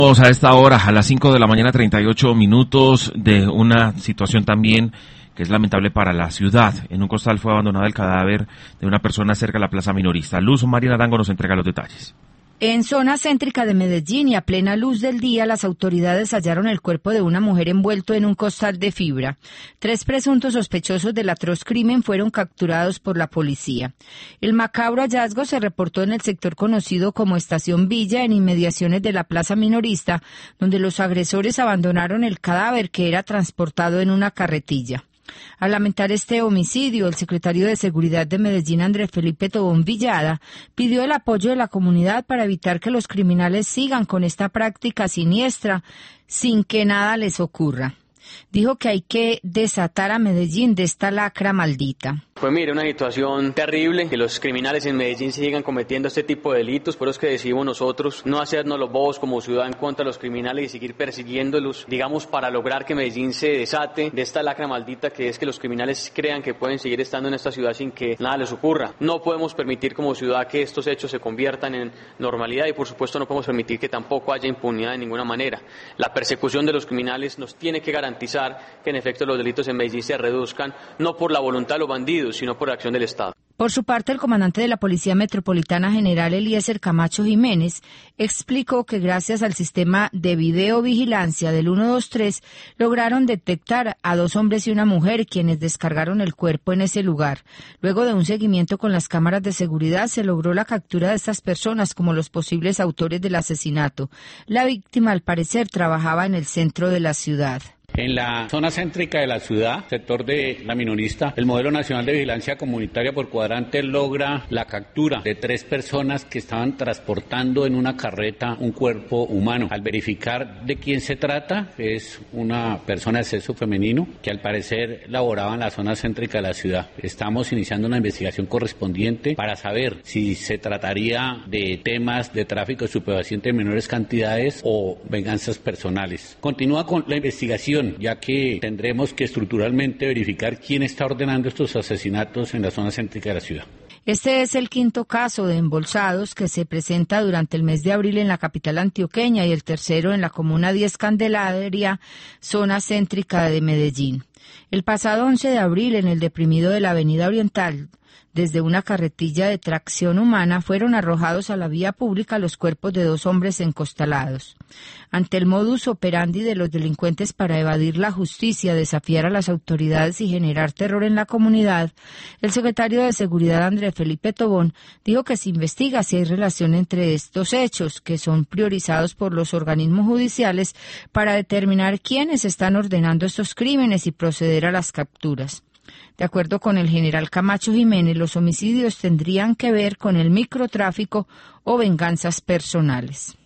A esta hora, a las 5 de la mañana, 38 minutos, de una situación también que es lamentable para la ciudad. En un costal fue abandonado el cadáver de una persona cerca de la plaza minorista. Luz María Arango nos entrega los detalles. En zona céntrica de Medellín y a plena luz del día, las autoridades hallaron el cuerpo de una mujer envuelto en un costal de fibra. 3 presuntos sospechosos del atroz crimen fueron capturados por la policía. El macabro hallazgo se reportó en el sector conocido como Estación Villa, en inmediaciones de la plaza minorista, donde los agresores abandonaron el cadáver que era transportado en una carretilla. Al lamentar este homicidio, el secretario de Seguridad de Medellín, Andrés Felipe Tobón Villada, pidió el apoyo de la comunidad para evitar que los criminales sigan con esta práctica siniestra sin que nada les ocurra. Dijo que hay que desatar a Medellín de esta lacra maldita. Pues mire, una situación terrible, que los criminales en Medellín sigan cometiendo este tipo de delitos, por eso es que decidimos nosotros no hacernos los bobos como ciudad en contra de los criminales y seguir persiguiéndolos, digamos, para lograr que Medellín se desate de esta lacra maldita que es que los criminales crean que pueden seguir estando en esta ciudad sin que nada les ocurra. No podemos permitir como ciudad que estos hechos se conviertan en normalidad y por supuesto no podemos permitir que tampoco haya impunidad de ninguna manera. La persecución de los criminales nos tiene que garantizar que en efecto los delitos en Medellín se reduzcan, no por la voluntad de los bandidos, sino por acción del Estado. Por su parte, el comandante de la Policía Metropolitana, general Eliezer Camacho Jiménez, explicó que gracias al sistema de videovigilancia del 123 lograron detectar a 2 hombres y una mujer quienes descargaron el cuerpo en ese lugar. Luego de un seguimiento con las cámaras de seguridad se logró la captura de estas personas como los posibles autores del asesinato. La víctima, al parecer, trabajaba en el centro de la ciudad. En la zona céntrica de la ciudad, sector de la minorista, el Modelo Nacional de Vigilancia Comunitaria por Cuadrante logra la captura de 3 personas que estaban transportando en una carreta un cuerpo humano. Al verificar de quién se trata, es una persona de sexo femenino que al parecer laboraba en la zona céntrica de la ciudad. Estamos iniciando una investigación correspondiente para saber si se trataría de temas de tráfico de estupefacientes en menores cantidades o venganzas personales. Continúa con la investigación, ya que tendremos que estructuralmente verificar quién está ordenando estos asesinatos en la zona céntrica de la ciudad. Este es el 5º caso de embolsados que se presenta durante el mes de abril en la capital antioqueña y el tercero en la comuna 10 Candelaria, zona céntrica de Medellín. El pasado 11 de abril, en el deprimido de la Avenida Oriental, desde una carretilla de tracción humana fueron arrojados a la vía pública los cuerpos de 2 hombres encostalados. Ante el modus operandi de los delincuentes para evadir la justicia, desafiar a las autoridades y generar terror en la comunidad, el secretario de Seguridad, Andrés Felipe Tobón, dijo que se investiga si hay relación entre estos hechos, que son priorizados por los organismos judiciales para determinar quiénes están ordenando estos crímenes y proceder a las capturas. De acuerdo con el general Camacho Jiménez, los homicidios tendrían que ver con el microtráfico o venganzas personales.